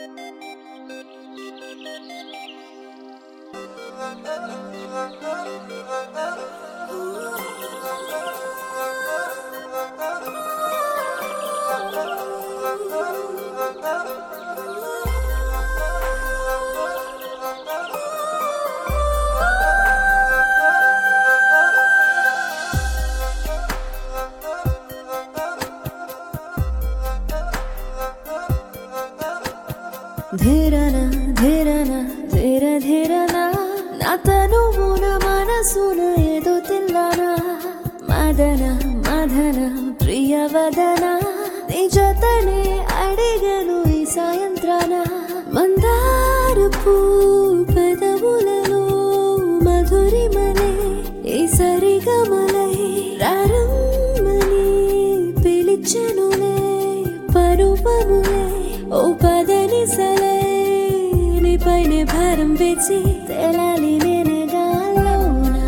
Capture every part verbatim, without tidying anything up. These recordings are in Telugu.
ధీరన ధీరన ధీర ధీరన నా తనువున మనసున ఏదో తిల్లనా మదన మదన ప్రియవదన నిజతనే అడిగను ఈ సాయంత్రాన మందారపు పెదవులలో మధురిమలే ఈ సరిగమలై రారమ్మని పిలిచెనులే పరుపములే ఓ పదని సలై నీ పైనే భారం వేసి తేలాలి నేనే గాల్లోనా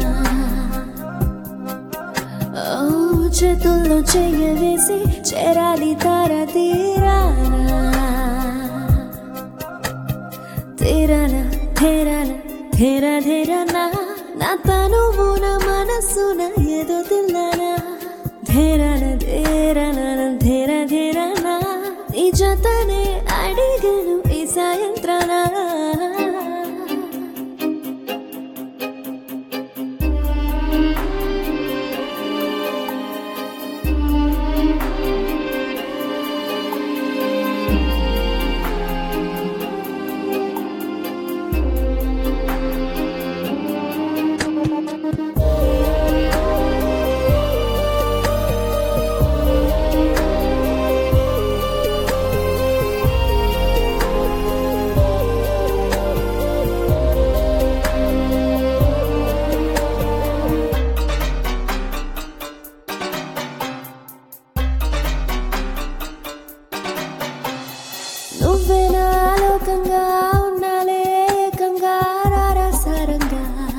ఓ చేతుల్లో చెయ్య వేసి చేరాలి తార తీరానా తీరన ధీరన ధీర ధీరన నా తనువున మనసున ఏదో తిల్లనా ధీరన ధీరన ధీర ధీరన నీ జతనే అడిగను ఈ సాయంత్రాన నువ్వేనా లోకంగా ఉన్నాలే ఏకంగా రారసారంగా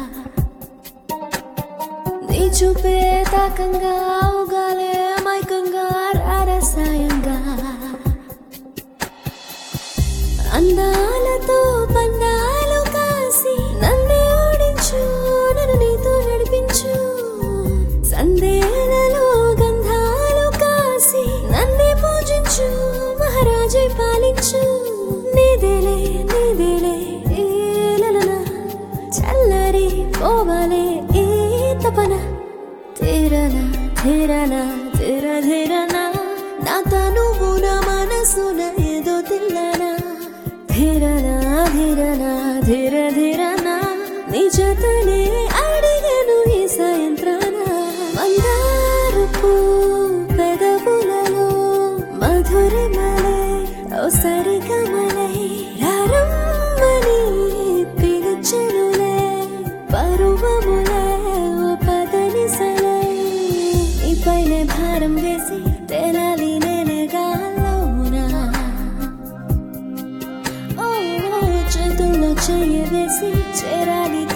నీ చూపే తాకంగా ఉగాలే మైకంగా రారసాయంగా అందాలతో పందాలు కాసి నన్నే ఓడించు నన్ను నీతో నడిపించు సందేలలో గంధాలు కాసి నన్నే పూజించు మహారాజై పాలించు నీదేలే నీదేలే ఈ లలన చల్లరి పోవాలే ఈ తపన తీరన ధీరన ధీర ధీరన నా తనువున మనసున ఏదో తిల్లనా ధీరన ధీరన ధీర ధీరన నీ జతనే అడిగను ఈ సాయంత్రాన మందారపు పెదవులలో మధురిమలై ఓ సరిగమలై రారమ్మని పిలిచెనులే పరువములే ఓ పదని సలై నీ పైనే భారం వేసి తేలాలి నేనే గాల్లోనా ఓ చేతుల్లో చెయ్య వేసి చేరాలి